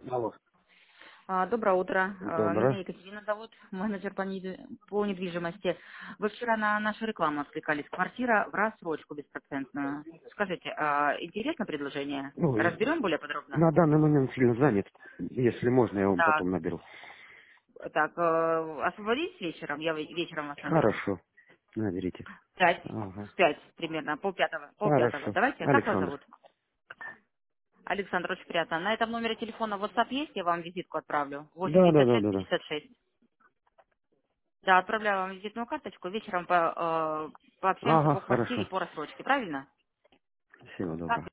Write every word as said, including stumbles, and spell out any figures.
Алло. А, Доброе утро. А, Меня Доброе. Екатерина зовут, менеджер по недви- по недвижимости. Вы вчера на нашу рекламу откликались. Квартира в рассрочку беспроцентную. Скажите, а интересно предложение? Ну, и Разберем более подробно? на данный момент сильно занят. Если можно, я вам Так, потом наберу. так, э, освободитесь вечером? Я ве- вечером вас наберу. Хорошо. Наберите. В пять, Ага. в пять примерно, полпятого, полпятого. Хорошо. Давайте, как вас Александр. зовут? Александр, очень приятно. На этом номере телефона WhatsApp есть? Я вам визитку отправлю. восемь Да, да, девятьсот да, шесть да, да. пятьдесят шесть. Да, отправляю вам визитную карточку. Вечером по- э, пообщаемся Ага, по квартире, хорошо. по рассрочке, правильно? Всего доброго.